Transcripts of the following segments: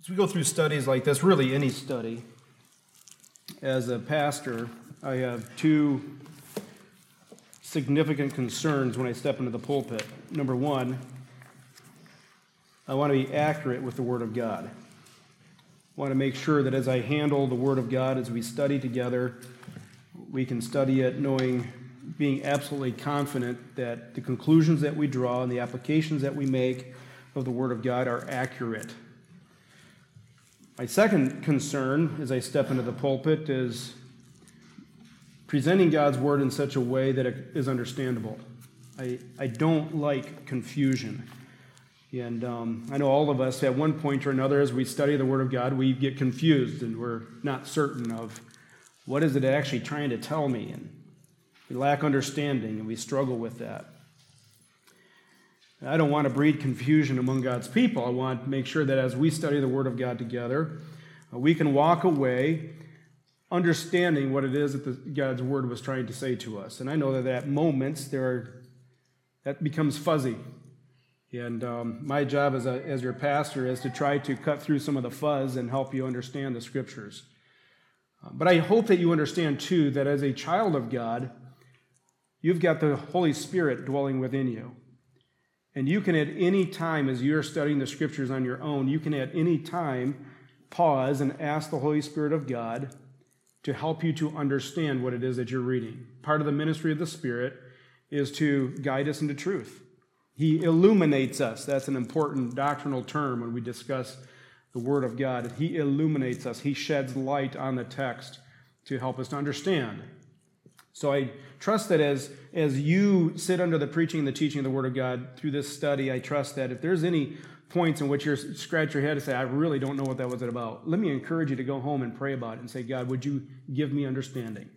As we go through studies like this, really any study, as a pastor, I have two significant concerns when I step into the pulpit. Number one, I want to be accurate with the Word of God. I want to make sure that as I handle the Word of God, as we study together, we can study it knowing, being absolutely confident that the conclusions that we draw and the applications that we make of the Word of God are accurate. My second concern as I step into the pulpit is presenting God's Word in such a way that it is understandable. I don't like confusion. And I know all of us at one point or another as we study the Word of God, we get confused and we're not certain of what is it actually trying to tell me. And we lack understanding and we struggle with that. I don't want to breed confusion among God's people. I want to make sure that as we study the Word of God together, we can walk away understanding what it is that God's Word was trying to say to us. And I know that at moments that becomes fuzzy. And my job as your pastor is to try to cut through some of the fuzz and help you understand the Scriptures. But I hope that you understand, too, that as a child of God, you've got the Holy Spirit dwelling within you. And you can at any time, as you're studying the Scriptures on your own, you can at any time pause and ask the Holy Spirit of God to help you to understand what it is that you're reading. Part of the ministry of the Spirit is to guide us into truth. He illuminates us. That's an important doctrinal term when we discuss the Word of God. He illuminates us. He sheds light on the text to help us to understand. So I trust that as you sit under the preaching and the teaching of the Word of God through this study, I trust that if there's any points in which you scratch your head and say, I really don't know what that was about, let me encourage you to go home and pray about it and say, God, would you give me understanding?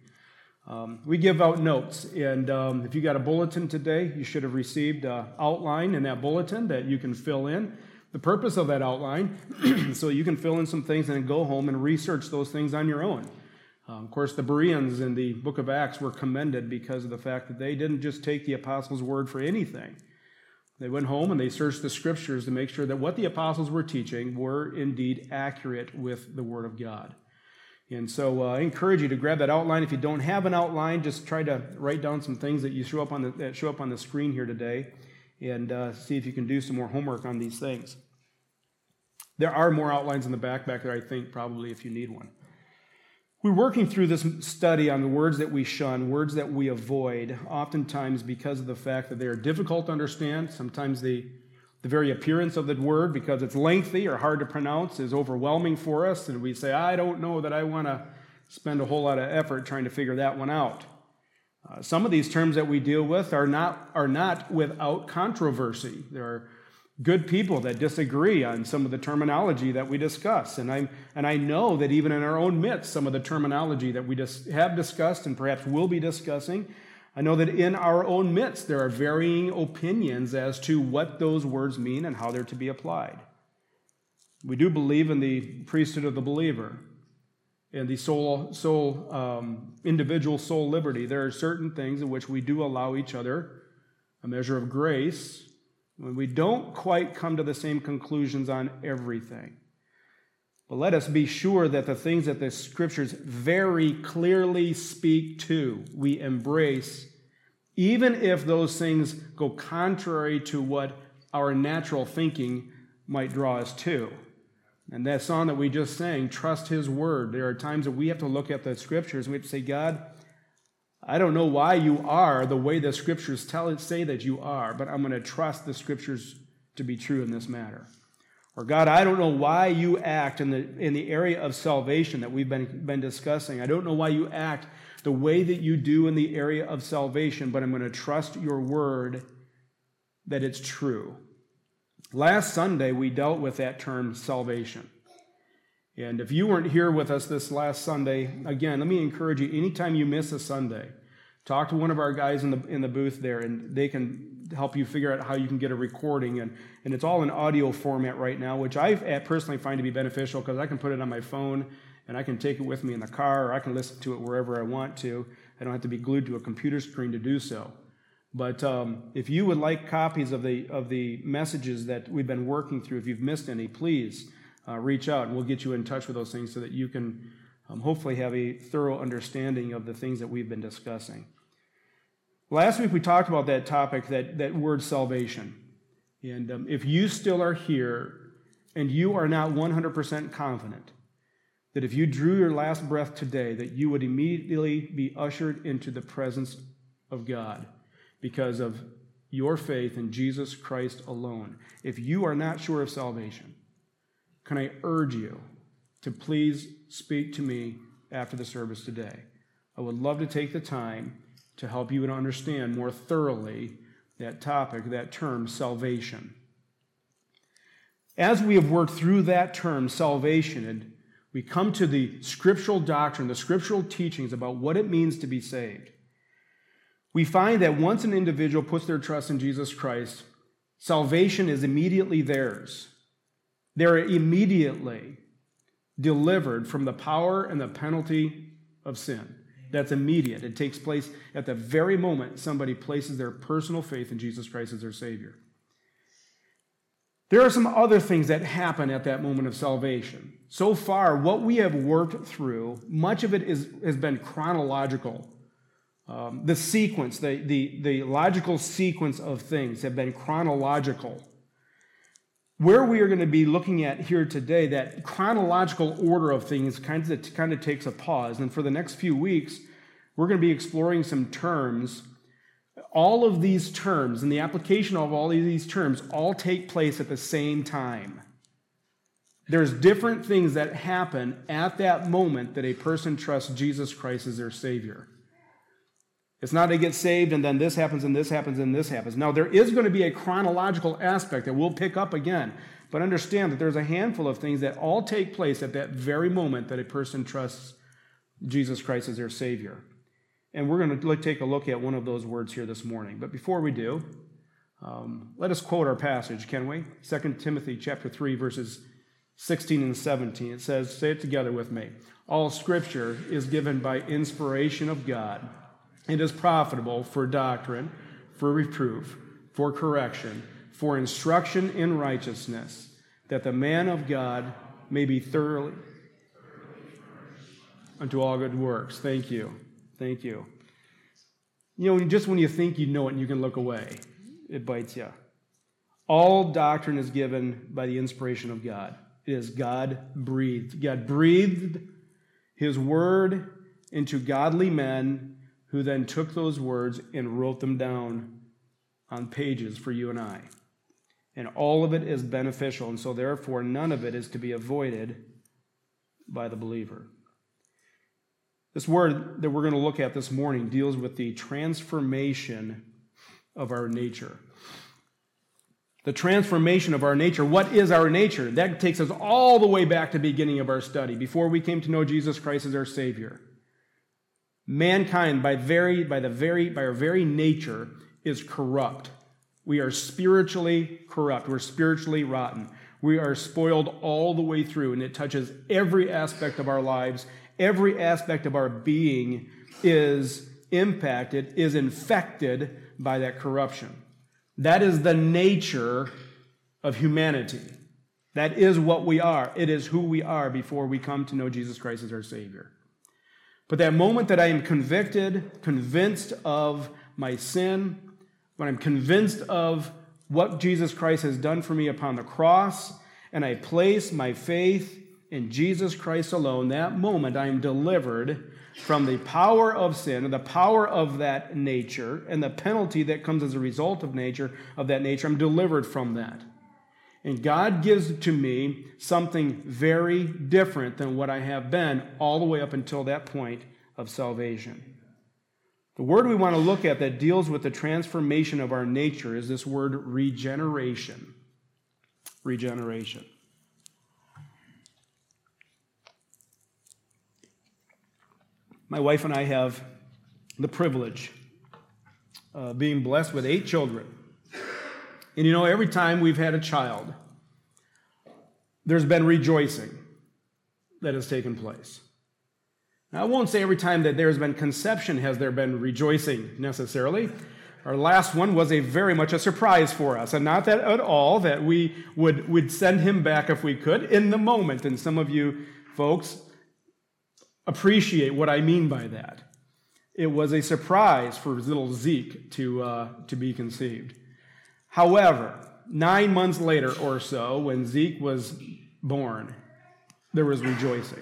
We give out notes, and if you got a bulletin today, you should have received an outline in that bulletin that you can fill in. The purpose of that outline, so you can fill in some things and then go home and research those things on your own. Of course, the Bereans in the book of Acts were commended because of the fact that they didn't just take the apostles' word for anything. They went home and they searched the Scriptures to make sure that what the apostles were teaching were indeed accurate with the Word of God. And so I encourage you to grab that outline. If you don't have an outline, just try to write down some things that show up on the screen here today and see if you can do some more homework on these things. There are more outlines in the back there, I think, probably if you need one. We're working through this study on the words that we shun, words that we avoid, oftentimes because of the fact that they are difficult to understand. Sometimes the very appearance of the word, because it's lengthy or hard to pronounce, is overwhelming for us, and we say, I don't know that I want to spend a whole lot of effort trying to figure that one out. Some of these terms that we deal with are not without controversy. There are good people that disagree on some of the terminology that we discuss. And I know that even in our own midst, some of the terminology that we have discussed and perhaps will be discussing, I know that in our own midst there are varying opinions as to what those words mean and how they're to be applied. We do believe in the priesthood of the believer and the individual soul liberty. There are certain things in which we do allow each other a measure of grace when we don't quite come to the same conclusions on everything. But let us be sure that the things that the Scriptures very clearly speak to, we embrace, even if those things go contrary to what our natural thinking might draw us to. And that song that we just sang, Trust His Word, there are times that we have to look at the Scriptures and we have to say, God, I don't know why you are the way the Scriptures say that you are, but I'm going to trust the Scriptures to be true in this matter. Or God, I don't know why you act in the area of salvation that we've been discussing. I don't know why you act the way that you do in the area of salvation, but I'm going to trust your word that it's true. Last Sunday, we dealt with that term salvation. And if you weren't here with us this last Sunday, again, let me encourage you, anytime you miss a Sunday, talk to one of our guys in the booth there, and they can help you figure out how you can get a recording. And it's all in audio format right now, which I personally find to be beneficial because I can put it on my phone, and I can take it with me in the car, or I can listen to it wherever I want to. I don't have to be glued to a computer screen to do so. But if you would like copies of the messages that we've been working through, if you've missed any, please reach out and we'll get you in touch with those things so that you can hopefully have a thorough understanding of the things that we've been discussing. Last week we talked about that topic, that word salvation. And if you still are here and you are not 100% confident that if you drew your last breath today, that you would immediately be ushered into the presence of God because of your faith in Jesus Christ alone. If you are not sure of salvation, can I urge you to please speak to me after the service today? I would love to take the time to help you to understand more thoroughly that topic, that term, salvation. As we have worked through that term, salvation, and we come to the scriptural doctrine, the scriptural teachings about what it means to be saved, we find that once an individual puts their trust in Jesus Christ, salvation is immediately theirs. They're immediately delivered from the power and the penalty of sin. That's immediate. It takes place at the very moment somebody places their personal faith in Jesus Christ as their Savior. There are some other things that happen at that moment of salvation. So far, what we have worked through, much of it has been chronological. The sequence, the logical sequence of things have been chronological. Where we are going to be looking at here today, that chronological order of things kind of takes a pause. And for the next few weeks, we're going to be exploring some terms. All of these terms and the application of all of these terms all take place at the same time. There's different things that happen at that moment that a person trusts Jesus Christ as their Savior. It's not they get saved and then this happens and this happens and this happens. Now, there is going to be a chronological aspect that we'll pick up again, but understand that there's a handful of things that all take place at that very moment that a person trusts Jesus Christ as their Savior. And we're going to take a look at one of those words here this morning. But before we do, let us quote our passage, can we? 2 Timothy chapter 3, verses 16 and 17. It says, say it together with me. All Scripture is given by inspiration of God. It is profitable for doctrine, for reproof, for correction, for instruction in righteousness, that the man of God may be thoroughly unto all good works. Thank you. Thank you. You know, just when you think you know it and you can look away, it bites you. All doctrine is given by the inspiration of God. It is God-breathed. God breathed His word into godly men who then took those words and wrote them down on pages for you and I. And all of it is beneficial, and so therefore none of it is to be avoided by the believer. This word that we're going to look at this morning deals with the transformation of our nature. The transformation of our nature. What is our nature? That takes us all the way back to the beginning of our study, before we came to know Jesus Christ as our Savior. Mankind, by our very nature, is corrupt. We are spiritually corrupt. We're spiritually rotten. We are spoiled all the way through, and it touches every aspect of our lives. Every aspect of our being is impacted, is infected by that corruption. That is the nature of humanity. That is what we are. It is who we are before we come to know Jesus Christ as our Savior. But that moment that I am convinced of my sin, when I'm convinced of what Jesus Christ has done for me upon the cross, and I place my faith in Jesus Christ alone, that moment I am delivered from the power of sin, and the power of that nature, and the penalty that comes as a result of that nature. I'm delivered from that. And God gives to me something very different than what I have been all the way up until that point of salvation. The word we want to look at that deals with the transformation of our nature is this word regeneration. Regeneration. My wife and I have the privilege of being blessed with 8 children. And you know, every time we've had a child, there's been rejoicing that has taken place. Now, I won't say every time that there's been conception has there been rejoicing necessarily, Our last one was very much a surprise for us, and not that at all that we would send him back if we could in the moment. And some of you folks appreciate what I mean by that. It was a surprise for little Zeke to be conceived. However, 9 months later or so, when Zeke was born, there was rejoicing.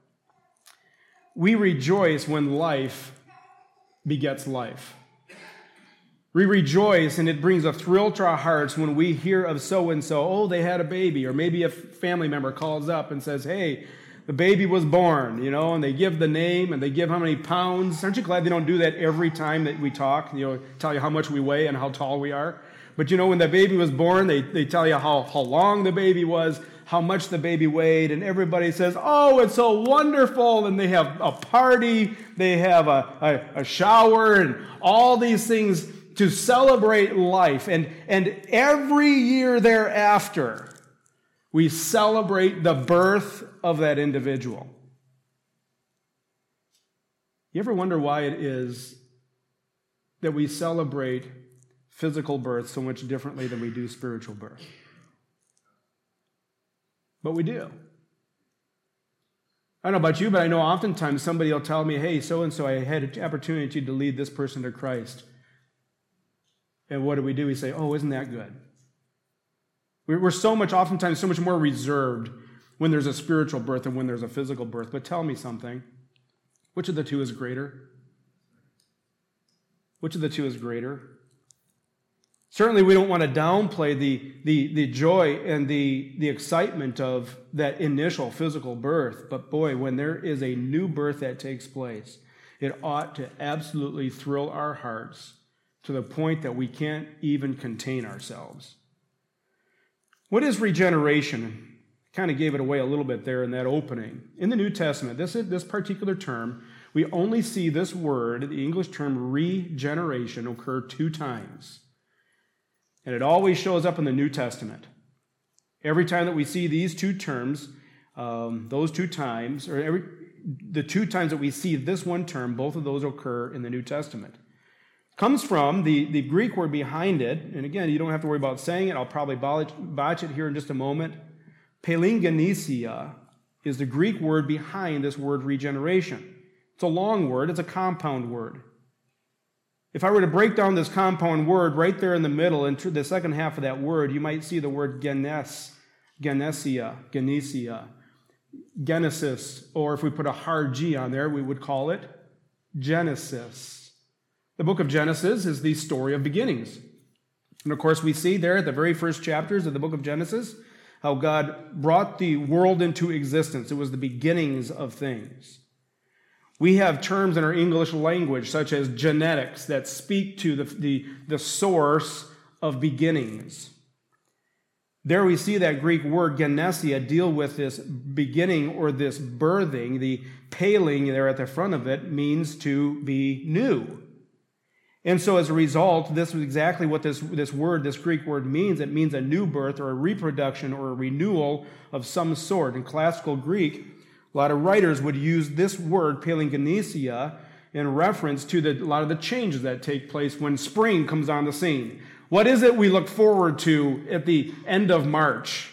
We rejoice when life begets life. We rejoice, and it brings a thrill to our hearts when we hear of so-and-so, oh, they had a baby, or maybe a family member calls up and says, hey, the baby was born, and they give the name, and they give how many pounds. Aren't you glad they don't do that every time that we talk, tell you how much we weigh and how tall we are? But when the baby was born, they tell you how long the baby was, how much the baby weighed, and everybody says, oh, it's so wonderful, and they have a party, they have a shower, and all these things to celebrate life. And every year thereafter, we celebrate the birth of that individual. You ever wonder why it is that we celebrate physical birth so much differently than we do spiritual birth? But we do. I don't know about you, but I know oftentimes somebody will tell me, hey, so-and-so, I had an opportunity to lead this person to Christ. And what do? We say, oh, isn't that good? We're oftentimes so much more reserved when there's a spiritual birth than when there's a physical birth. But tell me something. Which of the two is greater? Which of the two is greater? Certainly we don't want to downplay the joy and the excitement of that initial physical birth. But boy, when there is a new birth that takes place, it ought to absolutely thrill our hearts to the point that we can't even contain ourselves. What is regeneration? Kind of gave it away a little bit there in that opening. In the New Testament, this particular term, we only see this word, the English term regeneration, occur 2 times. And it always shows up in the New Testament. Every time that we see these 2 terms, those 2 times, the 2 times that we see this one term, both of those occur in the New Testament. Comes from the Greek word behind it, and again, you don't have to worry about saying it. I'll probably botch it here in just a moment. Palingenesia is the Greek word behind this word regeneration. It's a long word. It's a compound word. If I were to break down this compound word right there in the middle, into the second half of that word, you might see the word genesia, genesis, or if we put a hard G on there, we would call it Genesis. The book of Genesis is the story of beginnings. And of course, we see there at the very first chapters of the book of Genesis how God brought the world into existence. It was the beginnings of things. We have terms in our English language, such as genetics, that speak to the source of beginnings. There we see that Greek word genesia deal with this beginning or this birthing. The paling there at the front of it means to be new. And so as a result, this is exactly what this Greek word means. It means a new birth or a reproduction or a renewal of some sort. In classical Greek, a lot of writers would use this word, palingenesia, in reference to a lot of the changes that take place when spring comes on the scene. What is it we look forward to at the end of March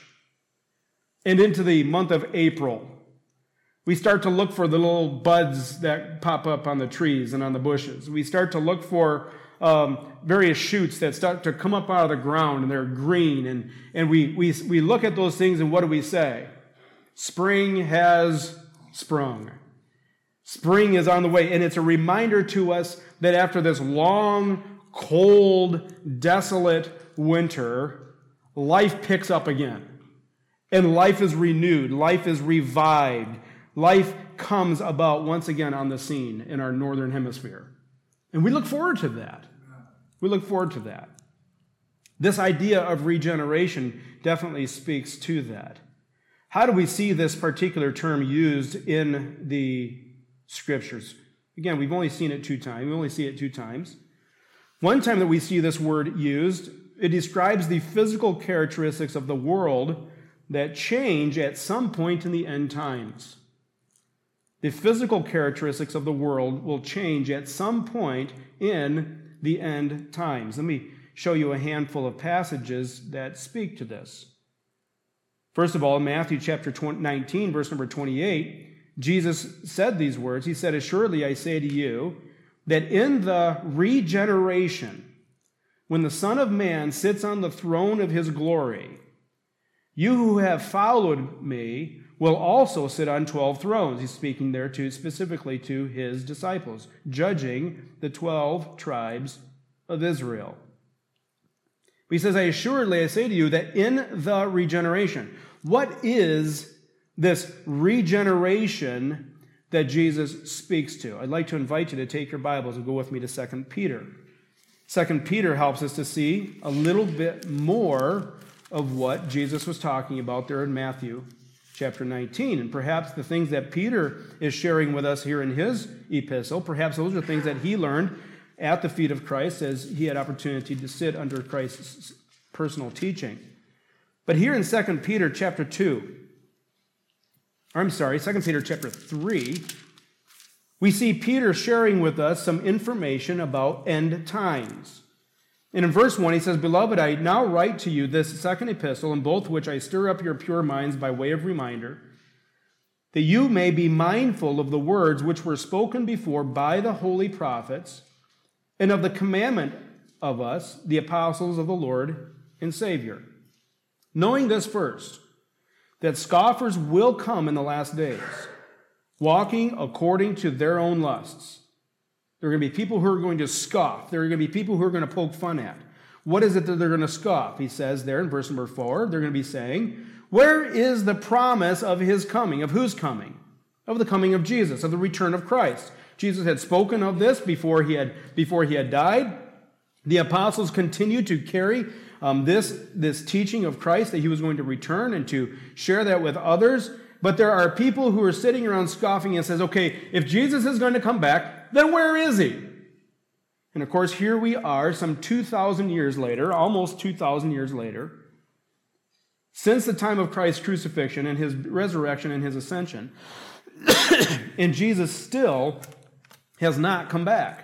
and into the month of April? We start to look for the little buds that pop up on the trees and on the bushes. We start to look for various shoots that start to come up out of the ground, and they're green. And we look at those things, and what do we say? Spring has sprung. Spring is on the way. And it's a reminder to us that after this long, cold, desolate winter, life picks up again. And life is renewed. Life is revived. Life comes about once again on the scene in our northern hemisphere. And we look forward to that. We look forward to that. This idea of regeneration definitely speaks to that. How do we see this particular term used in the Scriptures? Again, we've only seen it 2 times. We only see it 2 times. One time that we see this word used, it describes the physical characteristics of the world that change at some point in the end times. The physical characteristics of the world will change at some point in the end times. Let me show you a handful of passages that speak to this. First of all, in Matthew chapter 19, verse number 28, Jesus said these words. He said, "Assuredly I say to you, that in the regeneration, when the Son of Man sits on the throne of his glory, you who have followed me will also sit on 12 thrones." He's speaking there specifically to his disciples, judging the 12 tribes of Israel. He says, "Assuredly I say to you that in the regeneration." What is this regeneration that Jesus speaks to? I'd like to invite you to take your Bibles and go with me to 2 Peter. 2 Peter helps us to see a little bit more of what Jesus was talking about there in Matthew chapter 19. And perhaps the things that Peter is sharing with us here in his epistle, perhaps those are things that he learned at the feet of Christ as he had opportunity to sit under Christ's personal teaching. But here in 2 Peter chapter 3, we see Peter sharing with us some information about end times. And in verse 1, he says, "Beloved, I now write to you this second epistle, in both which I stir up your pure minds by way of reminder, that you may be mindful of the words which were spoken before by the holy prophets, and of the commandment of us, the apostles of the Lord and Savior. Knowing this first, that scoffers will come in the last days, walking according to their own lusts." There are going to be people who are going to scoff. There are going to be people who are going to poke fun at. What is it that they're going to scoff? He says there in verse number 4, they're going to be saying, "Where is the promise of his coming?" Of whose coming? Of the coming of Jesus, of the return of Christ. Jesus had spoken of this before he had died. The apostles continued to carry this teaching of Christ, that he was going to return, and to share that with others. But there are people who are sitting around scoffing and says, okay, if Jesus is going to come back, then where is he? And of course, here we are some 2,000 years later, almost 2,000 years later, since the time of Christ's crucifixion and his resurrection and his ascension, and Jesus still has not come back.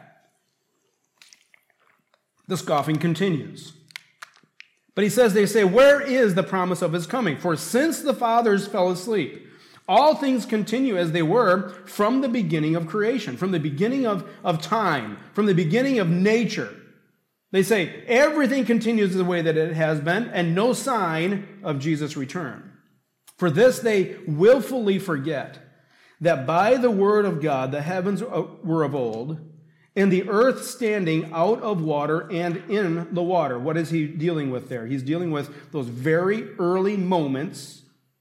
The scoffing continues. But he says, they say, "Where is the promise of his coming? For since the fathers fell asleep, all things continue as they were from the beginning of creation," from the beginning of time, from the beginning of nature. They say, everything continues the way that it has been, and no sign of Jesus' return. For this they willfully forget that by the word of God the heavens were of old, and the earth standing out of water and in the water. What is he dealing with there? He's dealing with those very early moments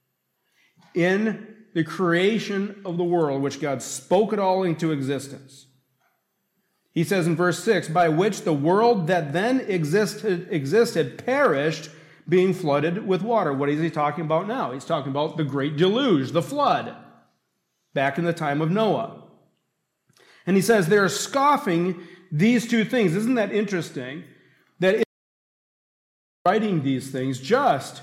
in the creation of the world, which God spoke it all into existence. He says in verse 6, "By which the world that then existed perished, being flooded with water." What is he talking about now? He's talking about the great deluge, the flood, back in the time of Noah. And he says they're scoffing these two things. Isn't that interesting? That writing these things just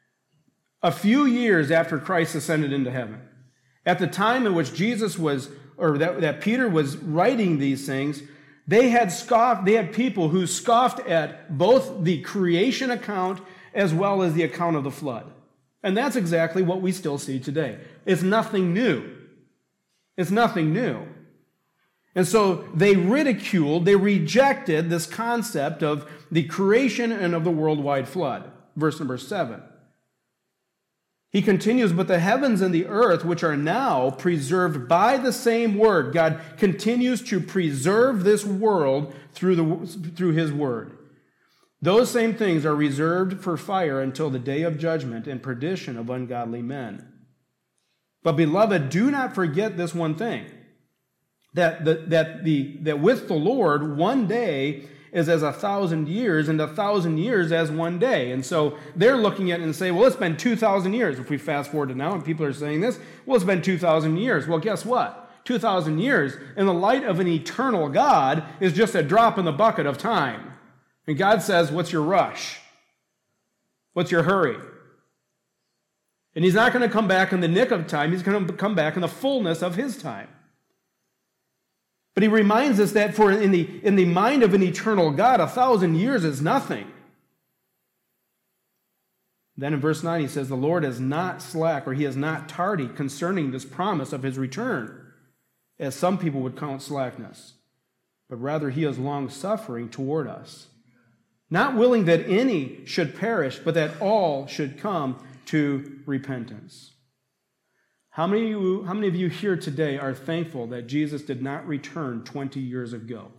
a few years after Christ ascended into heaven. At the time in which Jesus was, or that Peter was writing these things, they had people who scoffed at both the creation account as well as the account of the flood. And that's exactly what we still see today. It's nothing new. It's nothing new. And so they ridiculed, they rejected this concept of the creation and of the worldwide flood. Verse number 7. He continues, "But the heavens and the earth, which are now preserved by the same word," God continues to preserve this world through his word. "Those same things are reserved for fire until the day of judgment and perdition of ungodly men. But beloved, do not forget this one thing, that with the Lord, one day is as 1,000 years, and 1,000 years as one day." And so they're looking at it and say, well, it's been 2,000 years. If we fast forward to now and people are saying this, well, it's been 2,000 years. Well, guess what? 2,000 years in the light of an eternal God is just a drop in the bucket of time. And God says, what's your rush? What's your hurry? And he's not going to come back in the nick of time. He's going to come back in the fullness of his time. But he reminds us that for in the mind of an eternal God, 1,000 years is nothing. Then in verse 9 he says, the Lord is not slack, or he is not tardy concerning this promise of his return, as some people would count slackness, but rather he is long-suffering toward us, not willing that any should perish, but that all should come to repentance. How many of you here today are thankful that Jesus did not return 20 years ago?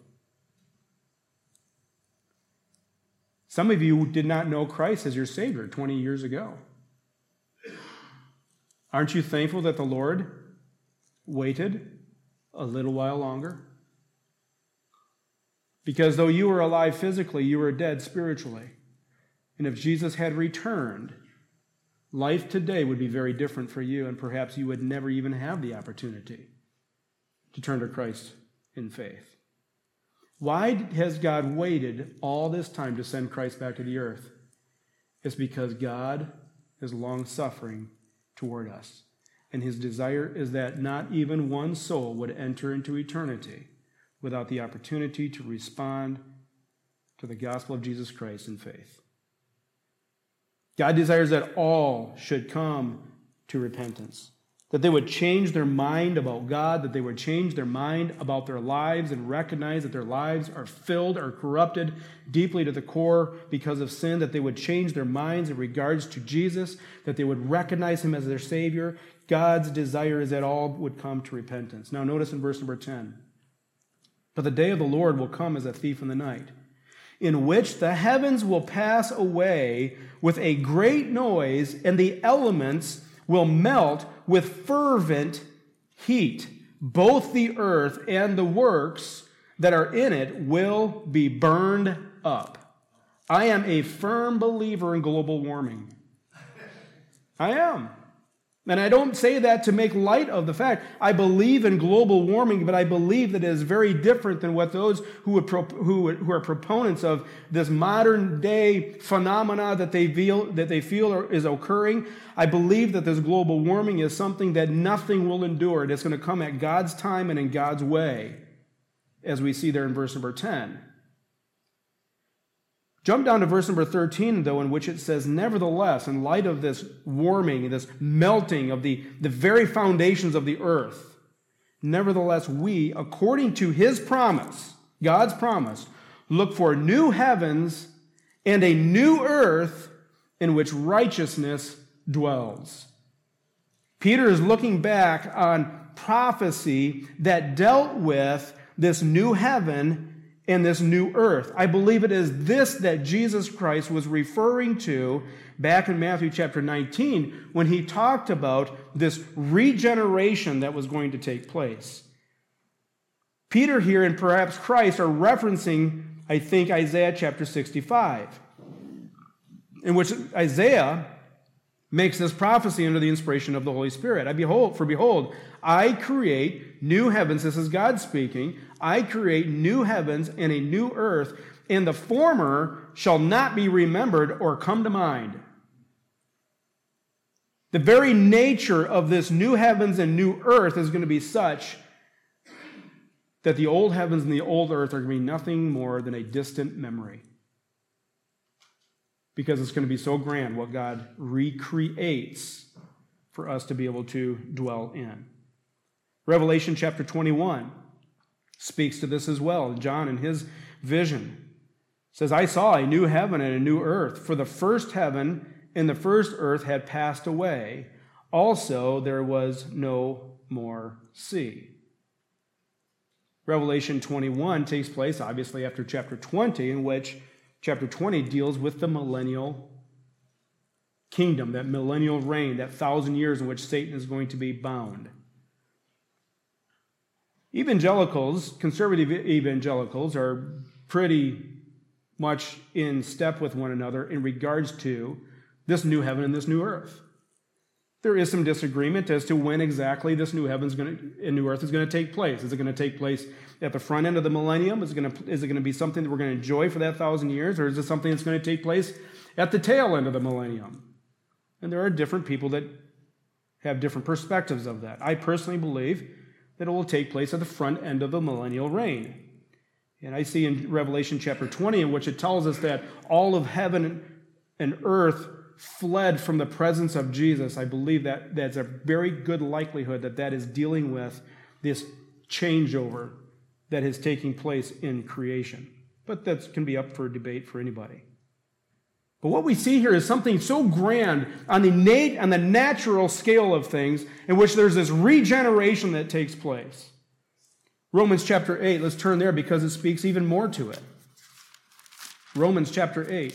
Some of you did not know Christ as your Savior 20 years ago. Aren't you thankful that the Lord waited a little while longer? Because though you were alive physically, you were dead spiritually. And if Jesus had returned, life today would be very different for you, and perhaps you would never even have the opportunity to turn to Christ in faith. Why has God waited all this time to send Christ back to the earth? It's because God is long-suffering toward us. And his desire is that not even one soul would enter into eternity without the opportunity to respond to the gospel of Jesus Christ in faith. God desires that all should come to repentance, that they would change their mind about God, that they would change their mind about their lives and recognize that their lives are filled or corrupted deeply to the core because of sin, that they would change their minds in regards to Jesus, that they would recognize him as their Savior. God's desire is that all would come to repentance. Now notice in verse number 10, but the day of the Lord will come as a thief in the night, in which the heavens will pass away with a great noise, and the elements will melt with fervent heat. Both the earth and the works that are in it will be burned up. I am a firm believer in global warming. I am. And I don't say that to make light of the fact. I believe in global warming, but I believe that it is very different than what those who are proponents of this modern day phenomena that they feel is occurring. I believe that this global warming is something that nothing will endure. It's going to come at God's time and in God's way, as we see there in verse number 10. Jump down to verse number 13, though, in which it says, nevertheless, in light of this warming, this melting of the very foundations of the earth, nevertheless, we, according to his promise, God's promise, look for new heavens and a new earth in which righteousness dwells. Peter is looking back on prophecy that dealt with this new heaven and this new earth. I believe it is this that Jesus Christ was referring to back in Matthew chapter 19 when he talked about this regeneration that was going to take place. Peter here and perhaps Christ are referencing, I think, Isaiah chapter 65, in which Isaiah makes this prophecy under the inspiration of the Holy Spirit. Behold, I create new heavens. This is God speaking. I create new heavens and a new earth, and the former shall not be remembered or come to mind. The very nature of this new heavens and new earth is going to be such that the old heavens and the old earth are going to be nothing more than a distant memory. Because it's going to be so grand what God recreates for us to be able to dwell in. Revelation chapter 21 speaks to this as well. John, in his vision, says, I saw a new heaven and a new earth, for the first heaven and the first earth had passed away. Also, there was no more sea. Revelation 21 takes place, obviously, after chapter 20, in which chapter 20 deals with the millennial kingdom, that millennial reign, that 1,000 years in which Satan is going to be bound. Evangelicals, conservative evangelicals, are pretty much in step with one another in regards to this new heaven and this new earth. There is some disagreement as to when exactly this new heaven and new earth is going to take place. Is it going to take place at the front end of the millennium? Is it going to be something that we're going to enjoy for that 1,000 years? Or is it something that's going to take place at the tail end of the millennium? And there are different people that have different perspectives of that. I personally believe that it will take place at the front end of the millennial reign. And I see in Revelation chapter 20, in which it tells us that all of heaven and earth fled from the presence of Jesus. I believe that that's a very good likelihood that that is dealing with this changeover that is taking place in creation. But that can be up for debate for anybody. But what we see here is something so grand on the natural scale of things, in which there's this regeneration that takes place. Romans chapter 8, let's turn there because it speaks even more to it. Romans chapter 8.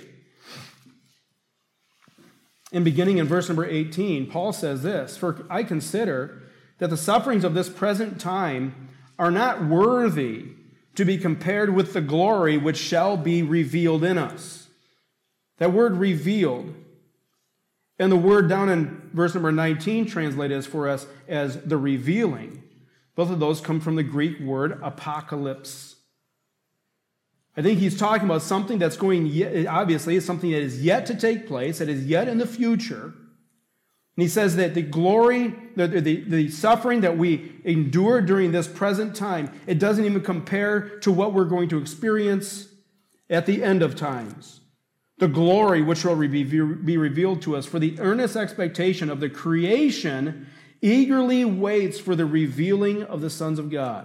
And beginning in verse number 18, Paul says this, "For I consider that the sufferings of this present time are not worthy to be compared with the glory which shall be revealed in us." That word revealed, and the word down in verse number 19 translated for us as the revealing. Both of those come from the Greek word apocalypse. I think he's talking about something that's obviously something that is yet to take place, that is yet in the future. And he says that the glory, the suffering that we endure during this present time, it doesn't even compare to what we're going to experience at the end of times. The glory which will be revealed to us, for the earnest expectation of the creation eagerly waits for the revealing of the sons of God.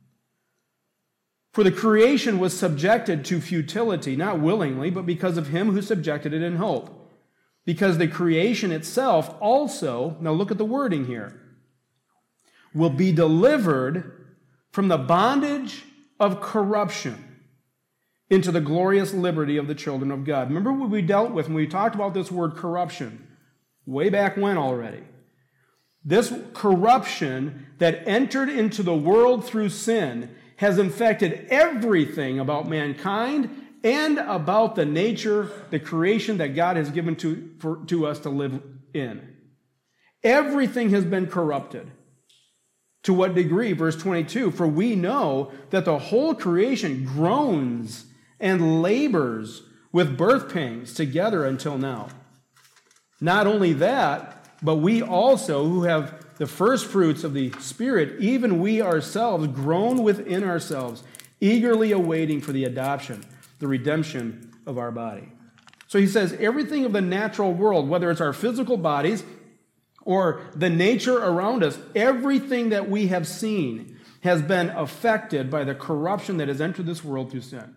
For the creation was subjected to futility, not willingly, but because of him who subjected it in hope. Because the creation itself also, now look at the wording here, will be delivered from the bondage of corruption into the glorious liberty of the children of God. Remember what we dealt with when we talked about this word corruption way back when already. This corruption that entered into the world through sin has infected everything about mankind and about the nature, the creation that God has given to us to live in. Everything has been corrupted. To what degree? Verse 22, "For we know that the whole creation groans and labors with birth pangs together until now." Not only that, but we also, who have the first fruits of the Spirit, even we ourselves groan within ourselves, eagerly awaiting for the adoption, the redemption of our body. So he says everything of the natural world, whether it's our physical bodies or the nature around us, everything that we have seen has been affected by the corruption that has entered this world through sin.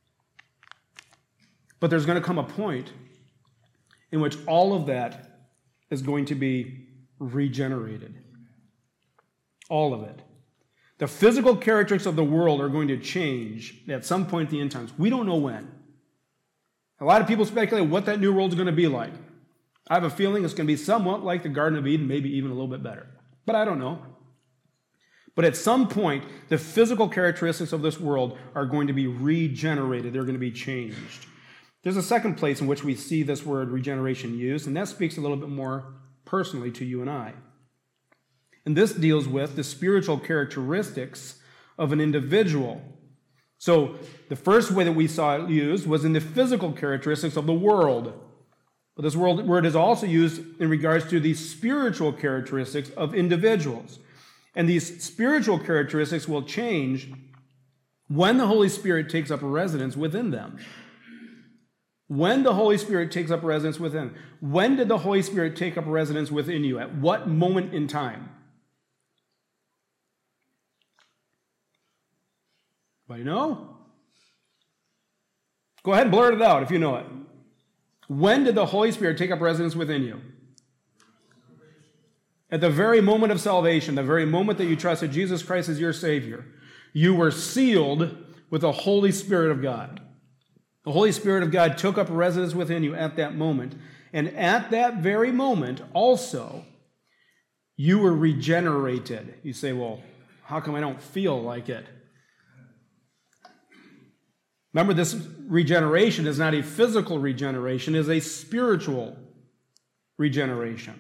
But there's going to come a point in which all of that is going to be regenerated. All of it. The physical characteristics of the world are going to change at some point in the end times. We don't know when. A lot of people speculate what that new world is going to be like. I have a feeling it's going to be somewhat like the Garden of Eden, maybe even a little bit better. But I don't know. But at some point, the physical characteristics of this world are going to be regenerated. They're going to be changed. There's a second place in which we see this word regeneration used, and that speaks a little bit more personally to you and I. And this deals with the spiritual characteristics of an individual. So the first way that we saw it used was in the physical characteristics of the world. But this word is also used in regards to the spiritual characteristics of individuals. And these spiritual characteristics will change when the Holy Spirit takes up residence within them. When the Holy Spirit takes up residence within. When did the Holy Spirit take up residence within you? At what moment in time? Anybody know? Go ahead and blurt it out if you know it. When did the Holy Spirit take up residence within you? At the very moment of salvation, the very moment that you trusted Jesus Christ as your Savior, you were sealed with the Holy Spirit of God. The Holy Spirit of God took up residence within you at that moment. And at that very moment, also, you were regenerated. You say, well, how come I don't feel like it? Remember, this regeneration is not a physical regeneration, it is a spiritual regeneration.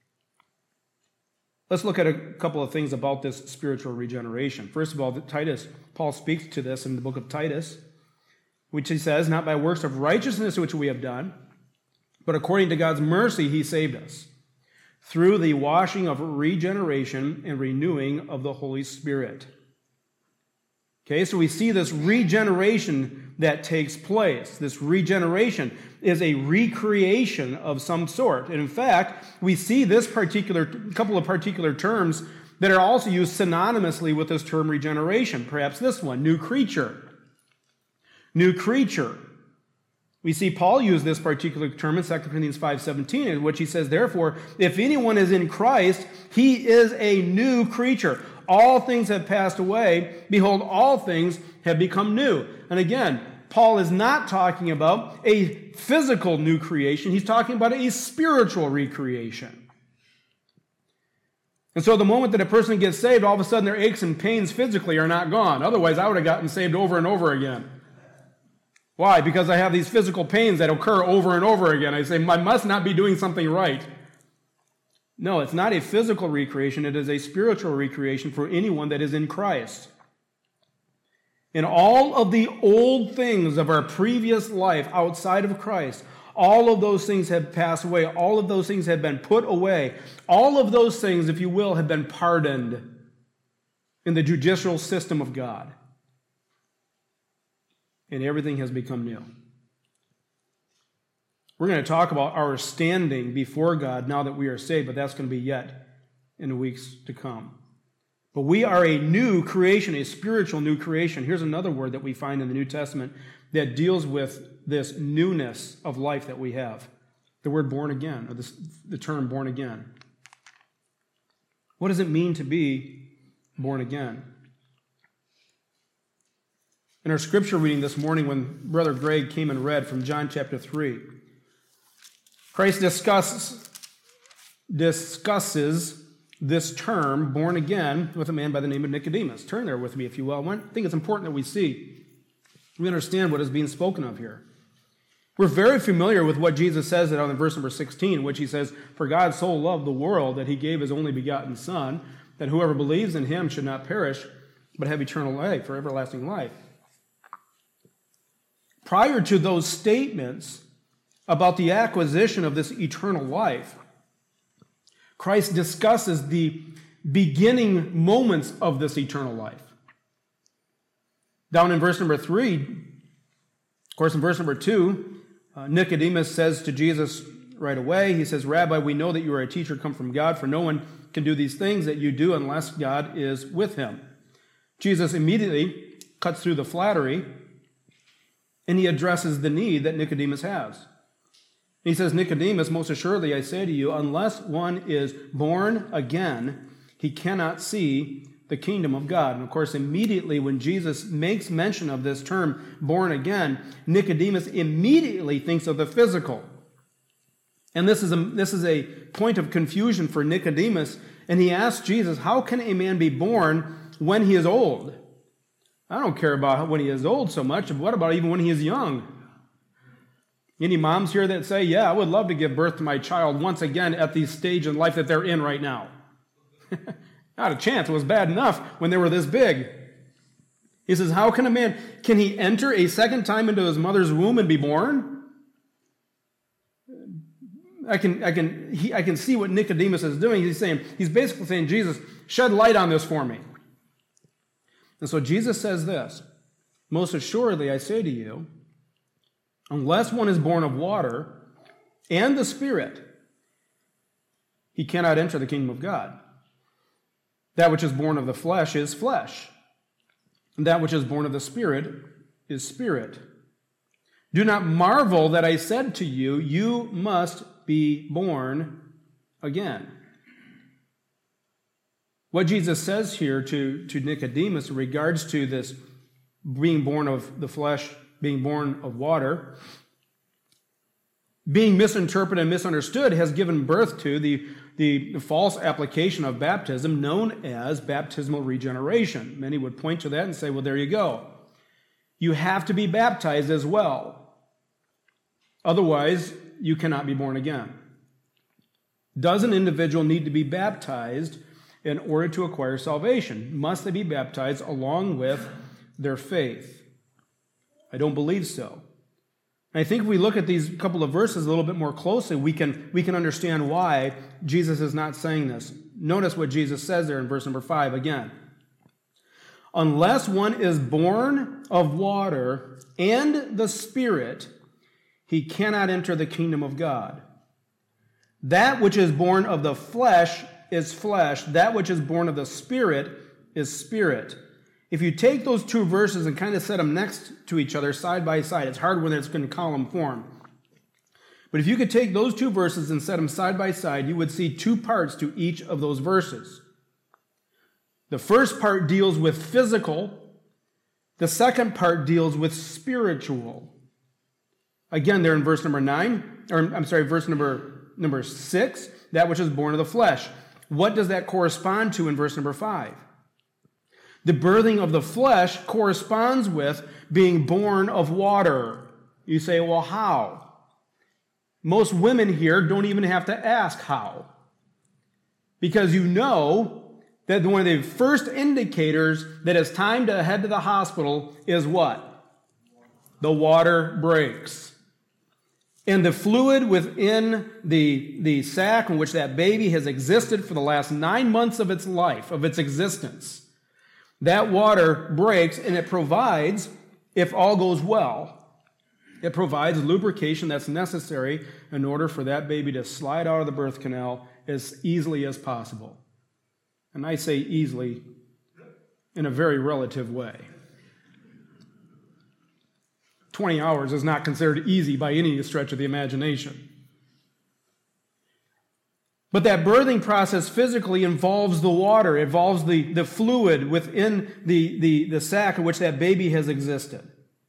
Let's look at a couple of things about this spiritual regeneration. First of all, Paul speaks to this in the book of Titus, which he says, not by works of righteousness which we have done, but according to God's mercy he saved us, through the washing of regeneration and renewing of the Holy Spirit. Okay, so we see this regeneration that takes place. This regeneration is a recreation of some sort. And in fact, we see this couple of particular terms that are also used synonymously with this term regeneration. Perhaps this one, new creature. New creature. We see Paul use this particular term in 2 Corinthians 5:17, in which he says, therefore, if anyone is in Christ, he is a new creature. All things have passed away. Behold, all things have become new. And again, Paul is not talking about a physical new creation. He's talking about a spiritual recreation. And so the moment that a person gets saved, all of a sudden their aches and pains physically are not gone. Otherwise, I would have gotten saved over and over again. Why? Because I have these physical pains that occur over and over again. I say, I must not be doing something right. No, it's not a physical recreation. It is a spiritual recreation for anyone that is in Christ. And all of the old things of our previous life outside of Christ, all of those things have passed away. All of those things have been put away. All of those things, if you will, have been pardoned in the judicial system of God. And everything has become new. We're going to talk about our standing before God now that we are saved, but that's going to be yet in the weeks to come. But we are a new creation, a spiritual new creation. Here's another word that we find in the New Testament that deals with this newness of life that we have. The word born again, or the term born again. What does it mean to be born again? In our scripture reading this morning, when Brother Greg came and read from John chapter 3, Christ discusses this term, born again, with a man by the name of Nicodemus. Turn there with me, if you will. I think it's important that we understand what is being spoken of here. We're very familiar with what Jesus says down in verse number 16, in which he says, for God so loved the world that he gave his only begotten Son, that whoever believes in him should not perish, but have eternal life, or everlasting life. Prior to those statements about the acquisition of this eternal life, Christ discusses the beginning moments of this eternal life. Down in verse number 3, of course, in verse number 2, Nicodemus says to Jesus right away, he says, Rabbi, we know that you are a teacher come from God, for no one can do these things that you do unless God is with him. Jesus immediately cuts through the flattery, and he addresses the need that Nicodemus has. He says, Nicodemus, most assuredly I say to you, unless one is born again, he cannot see the kingdom of God. And of course, immediately when Jesus makes mention of this term, born again, Nicodemus immediately thinks of the physical. And this is a point of confusion for Nicodemus. And he asks Jesus, how can a man be born when he is old? I don't care about when he is old so much. What about even when he is young? Any moms here that say, yeah, I would love to give birth to my child once again at the stage in life that they're in right now? Not a chance. It was bad enough when they were this big. He says, how can a man, can he enter a second time into his mother's womb and be born? I can see what Nicodemus is doing. He's basically saying, Jesus, shed light on this for me. And so Jesus says this, most assuredly I say to you, unless one is born of water and the Spirit, he cannot enter the kingdom of God. That which is born of the flesh is flesh, and that which is born of the Spirit is spirit. Do not marvel that I said to you, you must be born again. What Jesus says here to Nicodemus in regards to this being born of the flesh, being born of water, being misinterpreted and misunderstood has given birth to the false application of baptism known as baptismal regeneration. Many would point to that and say, well, there you go. You have to be baptized as well. Otherwise, you cannot be born again. Does an individual need to be baptized in order to acquire salvation? Must they be baptized along with their faith? I don't believe so. And I think if we look at these couple of verses a little bit more closely, we can understand why Jesus is not saying this. Notice what Jesus says there in verse number 5 again. Unless one is born of water and the Spirit, he cannot enter the kingdom of God. That which is born of the flesh is flesh. That which is born of the Spirit is spirit. If you take those two verses and kind of set them next to each other, side by side, it's hard when it's in column form. But if you could take those two verses and set them side by side, you would see two parts to each of those verses. The first part deals with physical. The second part deals with spiritual. Again, there in verse number 9, verse number 6, that which is born of the flesh. What does that correspond to in verse number 5? The birthing of the flesh corresponds with being born of water. You say, well, how? Most women here don't even have to ask how. Because you know that one of the first indicators that it's time to head to the hospital is what? The water breaks. And the fluid within the sac in which that baby has existed for the last 9 months of its life, of its existence, that water breaks, and it provides, if all goes well, it provides lubrication that's necessary in order for that baby to slide out of the birth canal as easily as possible. And I say easily in a very relative way. 20 hours is not considered easy by any stretch of the imagination. But that birthing process physically involves the water, it involves the fluid within the sac in which that baby has existed.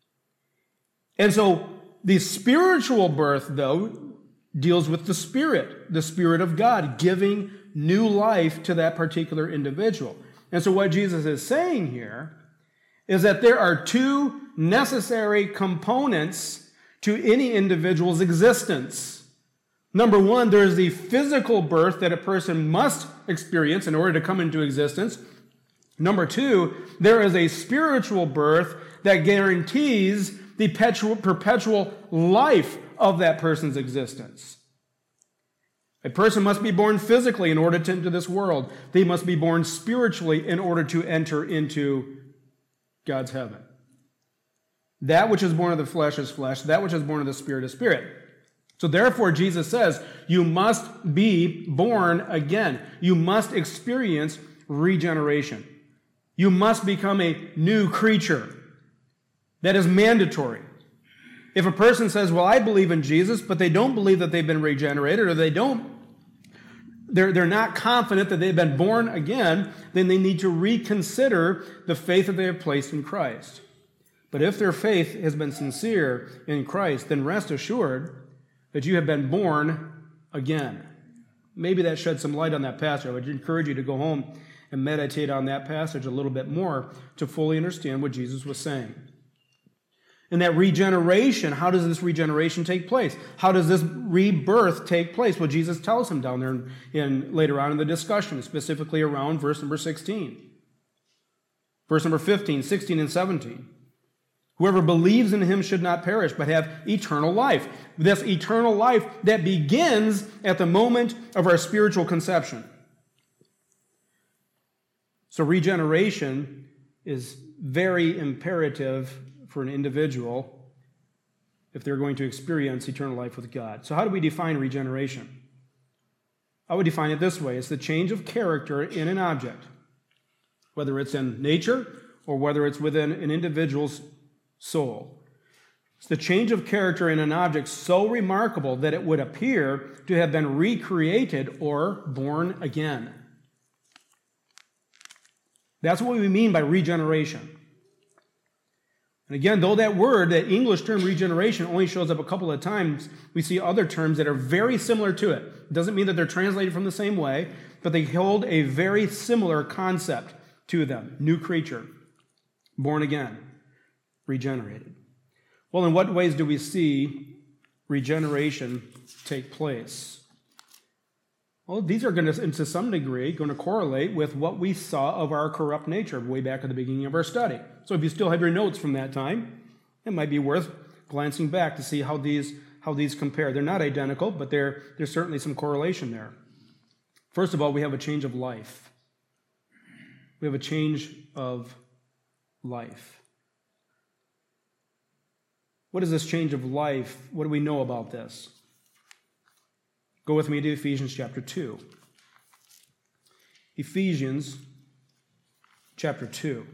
And so the spiritual birth, though, deals with the Spirit of God, giving new life to that particular individual. And so what Jesus is saying here is that there are two necessary components to any individual's existence. Number one, there is the physical birth that a person must experience in order to come into existence. Number two, there is a spiritual birth that guarantees the perpetual life of that person's existence. A person must be born physically in order to enter this world. They must be born spiritually in order to enter into God's heaven. That which is born of the flesh is flesh. That which is born of the Spirit is spirit. So therefore, Jesus says, you must be born again. You must experience regeneration. You must become a new creature. That is mandatory. If a person says, well, I believe in Jesus, but they don't believe that they've been regenerated, or they're not confident that they've been born again, then they need to reconsider the faith that they have placed in Christ. But if their faith has been sincere in Christ, then rest assured that you have been born again. Maybe that sheds some light on that passage. I would encourage you to go home and meditate on that passage a little bit more to fully understand what Jesus was saying. And that regeneration, how does this regeneration take place? How does this rebirth take place? Well, Jesus tells him down there later on in the discussion, specifically around verse number 16. Verse number 15, 16, and 17. Whoever believes in him should not perish, but have eternal life. This eternal life that begins at the moment of our spiritual conception. So regeneration is very imperative for an individual if they're going to experience eternal life with God. So how do we define regeneration? I would define it this way. It's the change of character in an object, whether it's in nature or whether it's within an individual's soul. It's the change of character in an object so remarkable that it would appear to have been recreated or born again. That's what we mean by regeneration. And again, though that word, that English term regeneration, only shows up a couple of times, we see other terms that are very similar to it. It doesn't mean that they're translated from the same way, but they hold a very similar concept to them. New creature, born again, regenerated. Well, in what ways do we see regeneration take place? Well, these are going to some degree, going to correlate with what we saw of our corrupt nature way back at the beginning of our study. So if you still have your notes from that time, it might be worth glancing back to see how these compare. They're not identical, but there's certainly some correlation there. First of all, we have a change of life. We have a change of life. What is this change of life? What do we know about this? Go with me to Ephesians chapter 2. Ephesians chapter 2.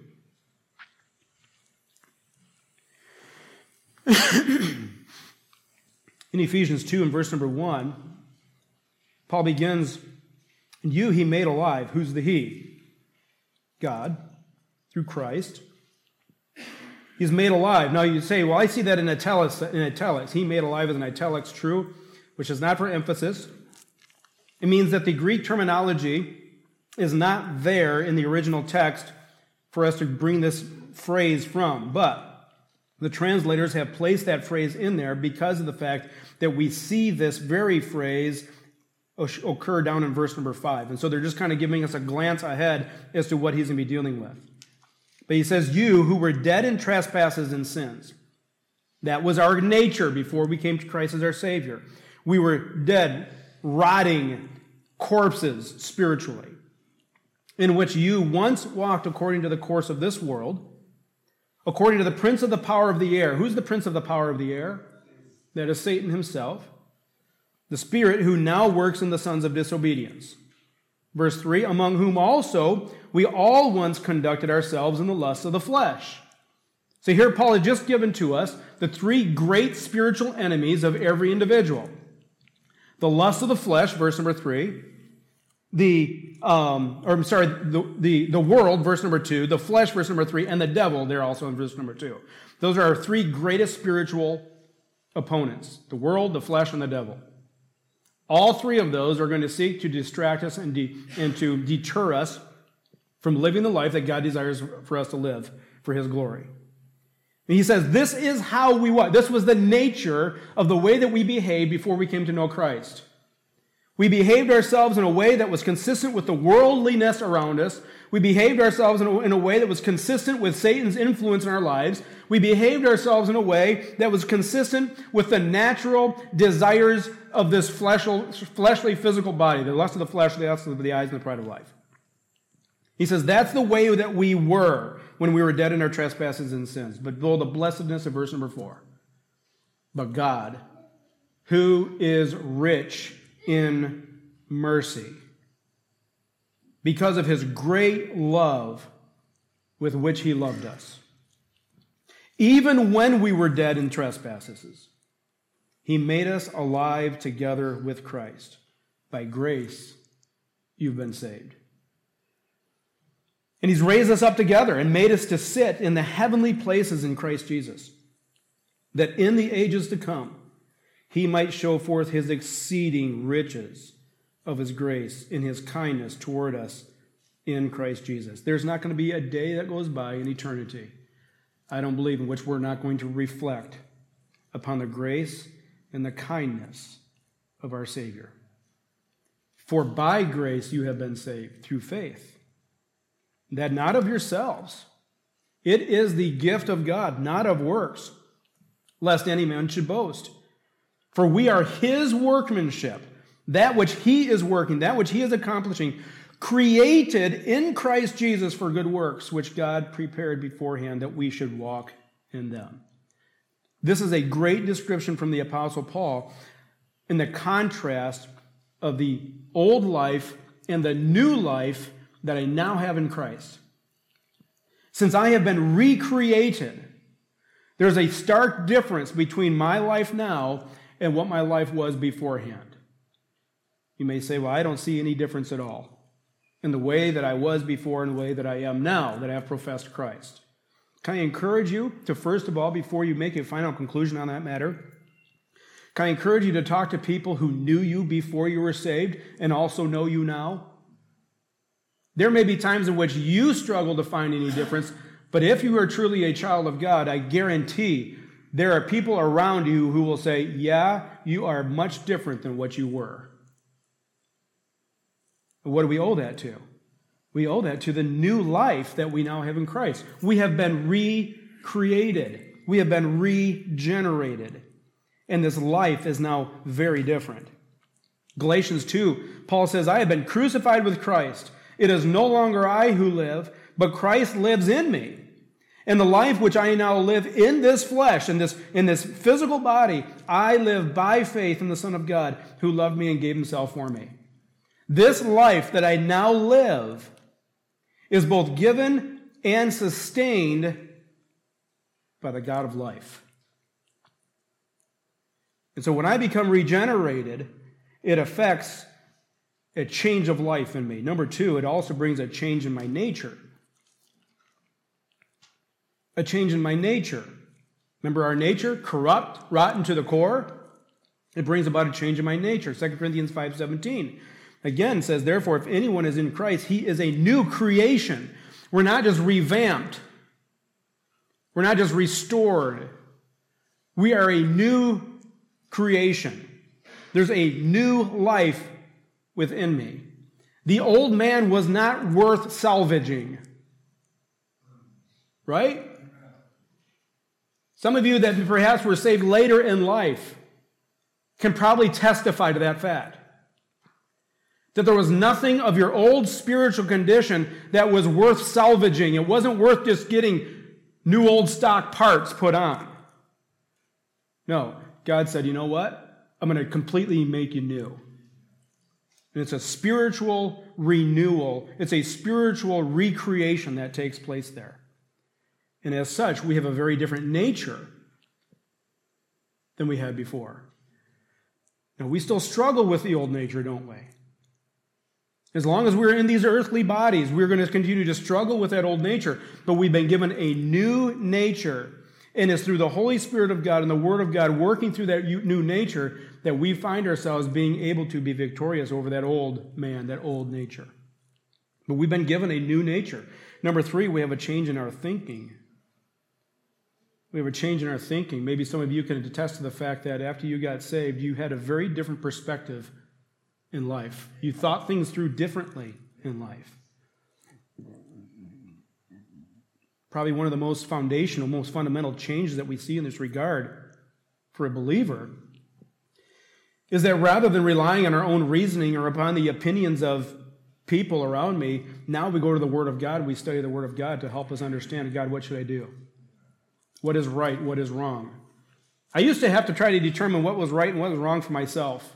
In Ephesians 2 and verse number 1, Paul begins, "And you he made alive." Who's the he? God, through Christ. He's made alive. Now you say, well, I see that in italics. He made alive is in italics, true, which is not for emphasis. It means that the Greek terminology is not there in the original text for us to bring this phrase from. But the translators have placed that phrase in there because of the fact that we see this very phrase occur down in verse number 5. And so they're just kind of giving us a glance ahead as to what he's going to be dealing with. But he says, "You who were dead in trespasses and sins." That was our nature before we came to Christ as our Savior. We were dead, rotting corpses spiritually, in which you once walked according to the course of this world, according to the prince of the power of the air. Who's the prince of the power of the air? That is Satan himself. The spirit who now works in the sons of disobedience. Verse 3, "Among whom also we all once conducted ourselves in the lusts of the flesh." So here Paul has just given to us the three great spiritual enemies of every individual. The lust of the flesh, verse number 3. The world, verse number 2. The flesh, verse number 3. And the devil, there also in verse number 2. Those are our three greatest spiritual opponents. The world, the flesh, and the devil. All three of those are going to seek to distract us and to deter us from living the life that God desires for us to live for His glory. And he says, this is how we walk. This was the nature of the way that we behaved before we came to know Christ. We behaved ourselves in a way that was consistent with the worldliness around us. We behaved ourselves in a way that was consistent with Satan's influence in our lives. We behaved ourselves in a way that was consistent with the natural desires of this fleshly physical body, the lust of the flesh, the lust of the eyes, and the pride of life. He says that's the way that we were when we were dead in our trespasses and sins. But below the blessedness of verse number 4. But God, who is rich in mercy, because of His great love with which He loved us. Even when we were dead in trespasses, He made us alive together with Christ. By grace, you've been saved. And He's raised us up together and made us to sit in the heavenly places in Christ Jesus, that in the ages to come, He might show forth His exceeding riches of His grace in His kindness toward us in Christ Jesus. There's not going to be a day that goes by in eternity, I don't believe, in which we're not going to reflect upon the grace and the kindness of our Savior. For by grace you have been saved through faith, that not of yourselves. It is the gift of God, not of works, lest any man should boast. For we are His workmanship, that which He is working, that which He is accomplishing, created in Christ Jesus for good works, which God prepared beforehand that we should walk in them. This is a great description from the Apostle Paul in the contrast of the old life and the new life that I now have in Christ. Since I have been recreated, there's a stark difference between my life now and what my life was beforehand. You may say, well, I don't see any difference at all in the way that I was before and the way that I am now that I have professed Christ. Can I encourage you to, first of all, before you make a final conclusion on that matter, can I encourage you to talk to people who knew you before you were saved and also know you now? There may be times in which you struggle to find any difference, but if you are truly a child of God, I guarantee there are people around you who will say, yeah, you are much different than what you were. And what do we owe that to? We owe that to the new life that we now have in Christ. We have been recreated. We have been regenerated. And this life is now very different. Galatians 2, Paul says, I have been crucified with Christ. It is no longer I who live, but Christ lives in me. And the life which I now live in this flesh, in this physical body, I live by faith in the Son of God, who loved me and gave himself for me. This life that I now live is both given and sustained by the God of life. And so when I become regenerated, it affects a change of life in me. Number two, it also brings a change in my nature. A change in my nature. Remember our nature? Corrupt, rotten to the core. It brings about a change in my nature. 2 Corinthians 5:17. Again says, therefore, if anyone is in Christ, he is a new creation. We're not just revamped. We're not just restored. We are a new creation. There's a new life within me. The old man was not worth salvaging. Right? Some of you that perhaps were saved later in life can probably testify to that fact. That there was nothing of your old spiritual condition that was worth salvaging. It wasn't worth just getting new old stock parts put on. No, God said, you know what? I'm going to completely make you new. And it's a spiritual renewal. It's a spiritual recreation that takes place there. And as such, we have a very different nature than we had before. Now, we still struggle with the old nature, don't we? As long as we're in these earthly bodies, we're going to continue to struggle with that old nature. But we've been given a new nature. And it's through the Holy Spirit of God and the Word of God working through that new nature that we find ourselves being able to be victorious over that old man, that old nature. But we've been given a new nature. Number three, we have a change in our thinking. We have a change in our thinking. Maybe some of you can attest to the fact that after you got saved, you had a very different perspective in life. You thought things through differently in life. Probably one of the most foundational, most fundamental changes that we see in this regard for a believer is that rather than relying on our own reasoning or upon the opinions of people around me, now we go to the Word of God, we study the Word of God to help us understand, God, what should I do? What is right? What is wrong? I used to have to try to determine what was right and what was wrong for myself.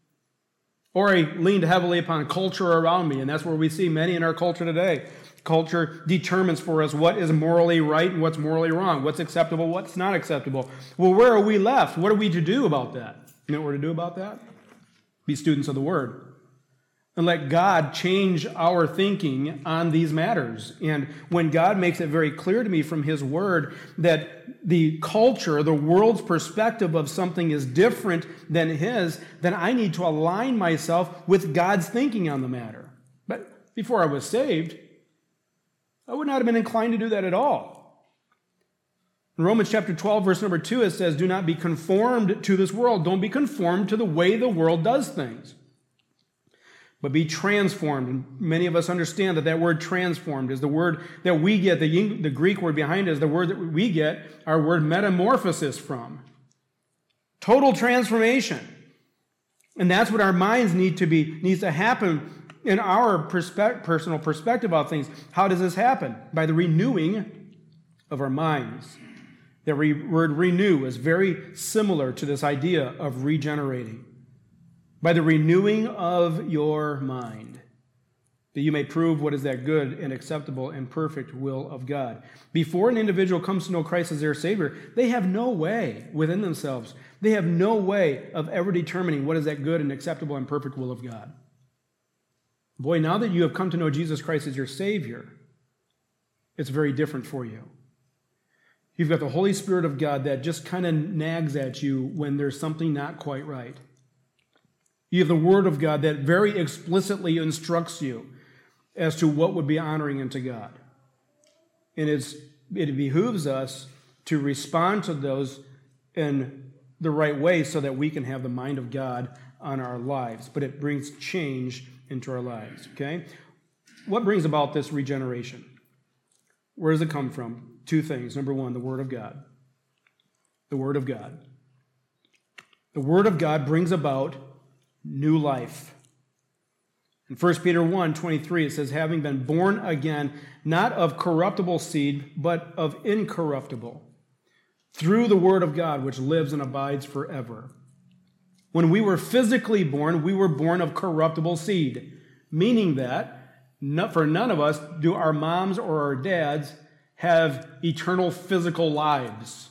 Or I leaned heavily upon culture around me, and that's where we see many in our culture today. Culture determines for us what is morally right and what's morally wrong, what's acceptable, what's not acceptable. Well, where are we left? What are we to do about that? You know what we're to do about that? Be students of the Word. And let God change our thinking on these matters. And when God makes it very clear to me from His Word that the culture, the world's perspective of something is different than His, then I need to align myself with God's thinking on the matter. But before I was saved, I would not have been inclined to do that at all. In Romans chapter 12, verse number 2, it says, do not be conformed to this world. Don't be conformed to the way the world does things. But be transformed. And many of us understand that word transformed is the word that we get, the Greek word behind it is the word that we get our word metamorphosis from. Total transformation. And that's what our minds needs to happen in our personal perspective about things. How does this happen? By the renewing of our minds. The word renew is very similar to this idea of regenerating. By the renewing of your mind, that you may prove what is that good and acceptable and perfect will of God. Before an individual comes to know Christ as their Savior, they have no way within themselves. They have no way of ever determining what is that good and acceptable and perfect will of God. Boy, now that you have come to know Jesus Christ as your Savior, it's very different for you. You've got the Holy Spirit of God that just kind of nags at you when there's something not quite right. You have the Word of God that very explicitly instructs you as to what would be honoring unto God. And it behooves us to respond to those in the right way so that we can have the mind of God on our lives. But it brings change into our lives, okay? What brings about this regeneration? Where does it come from? Two things. Number one, the Word of God. The Word of God. The Word of God brings about new life. In 1 Peter 1:23, it says, having been born again, not of corruptible seed, but of incorruptible, through the Word of God, which lives and abides forever. When we were physically born, we were born of corruptible seed, meaning that for none of us do our moms or our dads have eternal physical lives.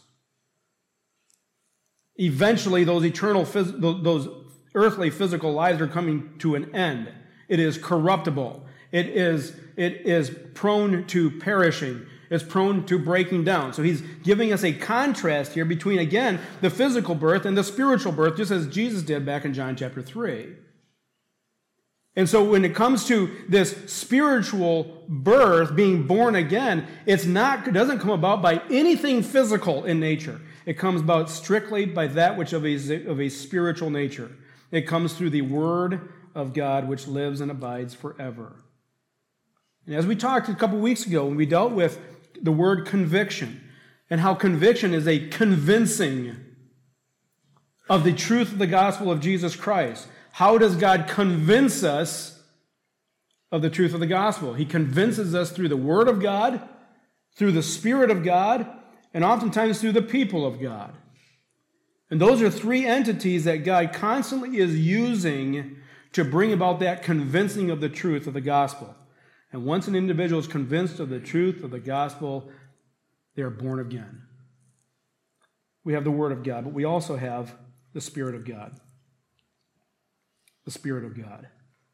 Eventually, those earthly physical lives are coming to an end. It is corruptible. It is prone to perishing. It's prone to breaking down. So he's giving us a contrast here between, again, the physical birth and the spiritual birth, just as Jesus did back in John chapter 3. And so when it comes to this spiritual birth, being born again, it doesn't come about by anything physical in nature. It comes about strictly by that which of a spiritual nature. It comes through the Word of God, which lives and abides forever. And as we talked a couple weeks ago, when we dealt with the word conviction, and how conviction is a convincing of the truth of the gospel of Jesus Christ. How does God convince us of the truth of the gospel? He convinces us through the Word of God, through the Spirit of God, and oftentimes through the people of God. And those are three entities that God constantly is using to bring about that convincing of the truth of the gospel. And once an individual is convinced of the truth of the gospel, they are born again. We have the Word of God, but we also have the Spirit of God. The Spirit of God.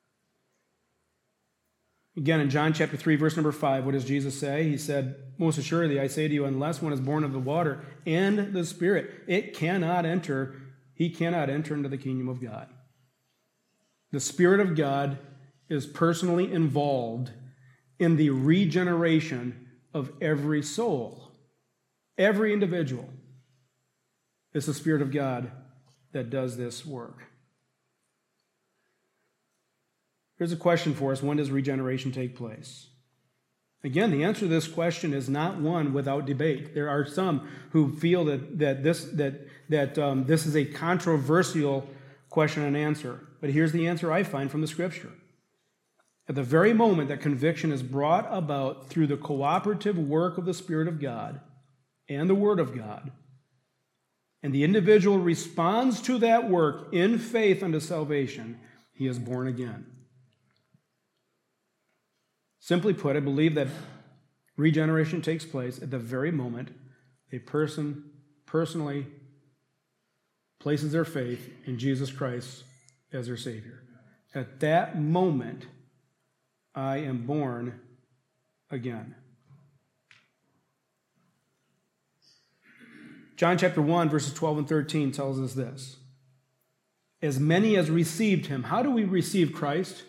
Again, in John chapter 3, verse number 5, what does Jesus say? He said, most assuredly, I say to you, unless one is born of the water and the Spirit, he cannot enter into the kingdom of God. The Spirit of God is personally involved in the regeneration of every soul. Every individual. It's the Spirit of God that does this work. Here's a question for us. When does regeneration take place? Again, the answer to this question is not one without debate. There are some who feel that this is a controversial question and answer. But here's the answer I find from the Scripture. At the very moment that conviction is brought about through the cooperative work of the Spirit of God and the Word of God, and the individual responds to that work in faith unto salvation, he is born again. Simply put, I believe that regeneration takes place at the very moment a person personally places their faith in Jesus Christ as their Savior. At that moment, I am born again. John chapter 1, verses 12 and 13 tells us this. As many as received him. How do we receive Christ?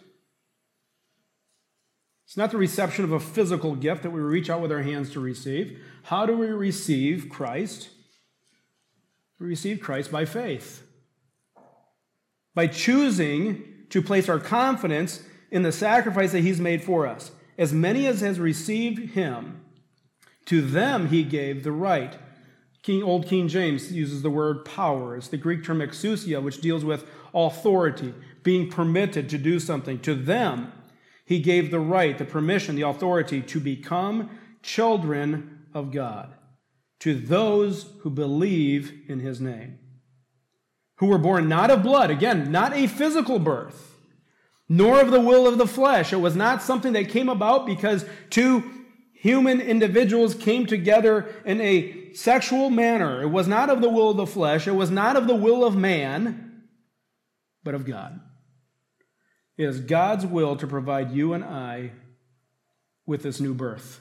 It's not the reception of a physical gift that we reach out with our hands to receive. How do we receive Christ? We receive Christ by faith. By choosing to place our confidence in the sacrifice that he's made for us. As many as has received him, to them he gave the right. Old King James uses the word power. It's the Greek term exousia, which deals with authority, being permitted to do something. To them he gave the right, the permission, the authority to become children of God. To those who believe in his name. Who were born not of blood, again, not a physical birth, nor of the will of the flesh. It was not something that came about because two human individuals came together in a sexual manner. It was not of the will of the flesh. It was not of the will of man, but of God. It is God's will to provide you and I with this new birth.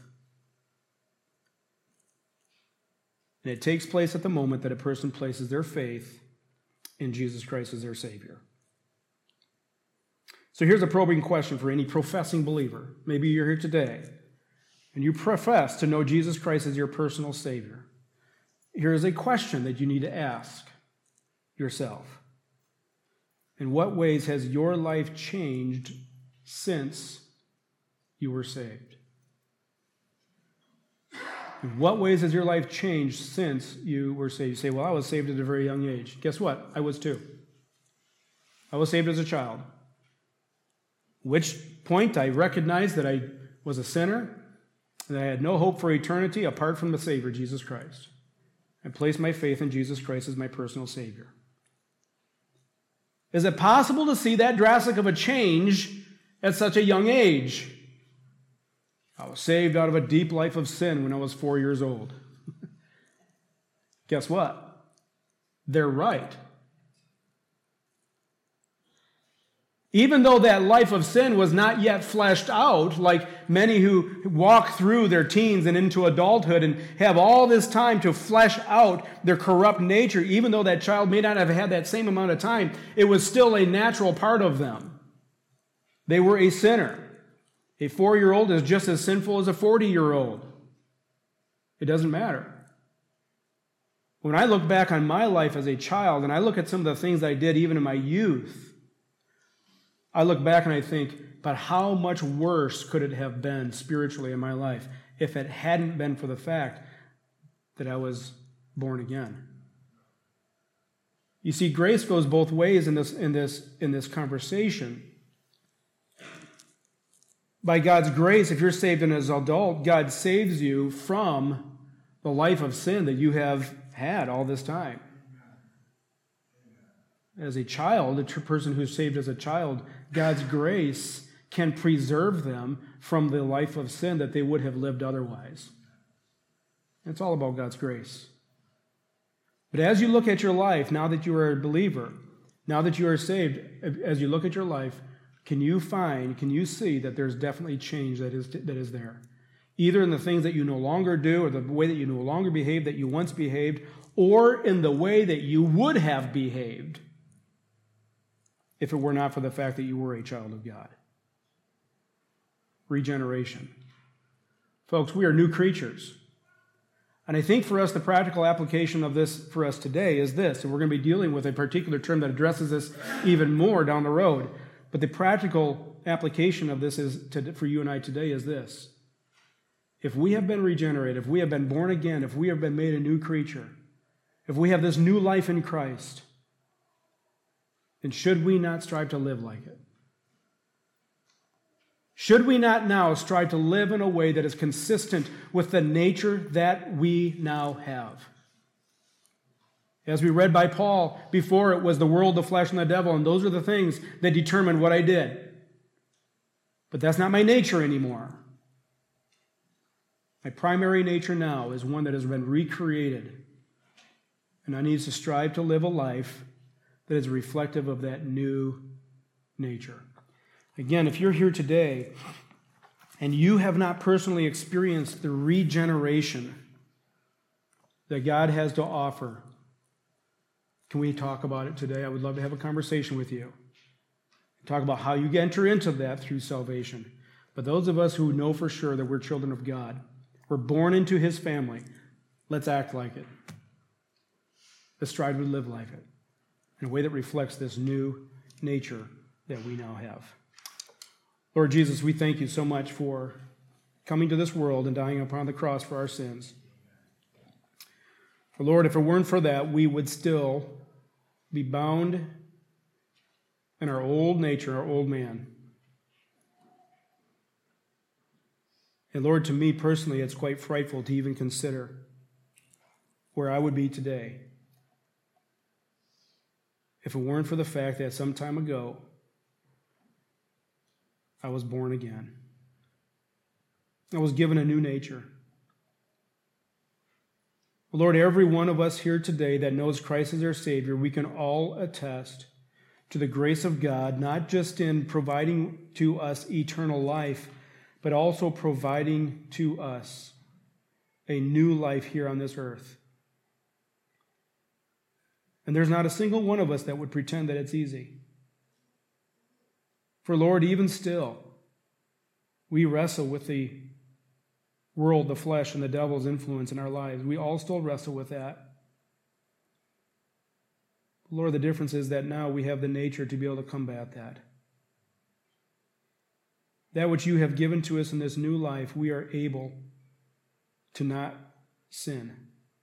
And it takes place at the moment that a person places their faith in Jesus Christ as their Savior. So here's a probing question for any professing believer. Maybe you're here today, and you profess to know Jesus Christ as your personal Savior. Here is a question that you need to ask yourself. In what ways has your life changed since you were saved? In what ways has your life changed since you were saved? You say, well, I was saved at a very young age. Guess what? I was too. I was saved as a child. Which point I recognized that I was a sinner and that I had no hope for eternity apart from the Savior, Jesus Christ. I placed my faith in Jesus Christ as my personal Savior. Is it possible to see that drastic of a change at such a young age? I was saved out of a deep life of sin when I was 4 years old. Guess what? They're right. Even though that life of sin was not yet fleshed out, like many who walk through their teens and into adulthood and have all this time to flesh out their corrupt nature, even though that child may not have had that same amount of time, it was still a natural part of them. They were a sinner. A 4-year-old is just as sinful as a 40-year-old. It doesn't matter. When I look back on my life as a child and I look at some of the things I did even in my youth, I look back and I think, but how much worse could it have been spiritually in my life if it hadn't been for the fact that I was born again? You see, grace goes both ways in this conversation. By God's grace, if you're saved as an adult, God saves you from the life of sin that you have had all this time. As a child, a person who's saved as a child, God's grace can preserve them from the life of sin that they would have lived otherwise. It's all about God's grace. But as you look at your life, now that you are a believer, now that you are saved, as you look at your life, can you see that there's definitely change that is there? Either in the things that you no longer do, or the way that you no longer behave that you once behaved, or in the way that you would have behaved if it were not for the fact that you were a child of God. Regeneration. Folks, we are new creatures. And I think for us, the practical application of this for us today is this, and we're going to be dealing with a particular term that addresses this even more down the road. But the practical application of this for you and I today is this. If we have been regenerated, if we have been born again, if we have been made a new creature, if we have this new life in Christ, then should we not strive to live like it? Should we not now strive to live in a way that is consistent with the nature that we now have? As we read by Paul, before it was the world, the flesh, and the devil, and those are the things that determine what I did. But that's not my nature anymore. My primary nature now is one that has been recreated, and I need to strive to live a life that is reflective of that new nature. Again, if you're here today and you have not personally experienced the regeneration that God has to offer, can we talk about it today? I would love to have a conversation with you. Talk about how you enter into that through salvation. But those of us who know for sure that we're children of God, we're born into His family, let's act like it. Let's strive to live like it in a way that reflects this new nature that we now have. Lord Jesus, we thank you so much for coming to this world and dying upon the cross for our sins. For Lord, if it weren't for that, we would still be bound in our old nature, our old man. And Lord, to me personally, it's quite frightful to even consider where I would be today if it weren't for the fact that some time ago I was born again. I was given a new nature. Lord, every one of us here today that knows Christ as our Savior, we can all attest to the grace of God, not just in providing to us eternal life, but also providing to us a new life here on this earth. And there's not a single one of us that would pretend that it's easy. For Lord, even still, we wrestle with the world, the flesh, and the devil's influence in our lives. We all still wrestle with that. Lord, the difference is that now we have the nature to be able to combat that. That which you have given to us in this new life, we are able to not sin.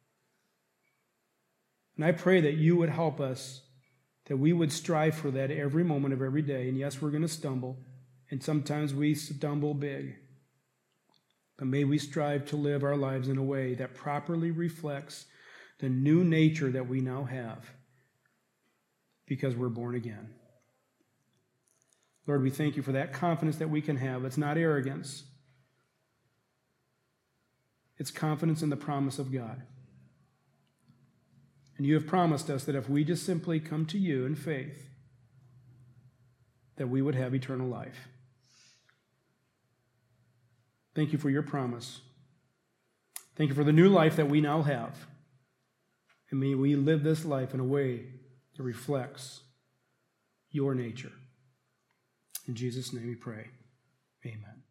And I pray that you would help us, that we would strive for that every moment of every day. And yes, we're going to stumble, and sometimes we stumble big. But may we strive to live our lives in a way that properly reflects the new nature that we now have because we're born again. Lord, we thank you for that confidence that we can have. It's not arrogance. It's confidence in the promise of God. And you have promised us that if we just simply come to you in faith, that we would have eternal life. Thank you for your promise. Thank you for the new life that we now have. And may we live this life in a way that reflects your nature. In Jesus' name we pray. Amen.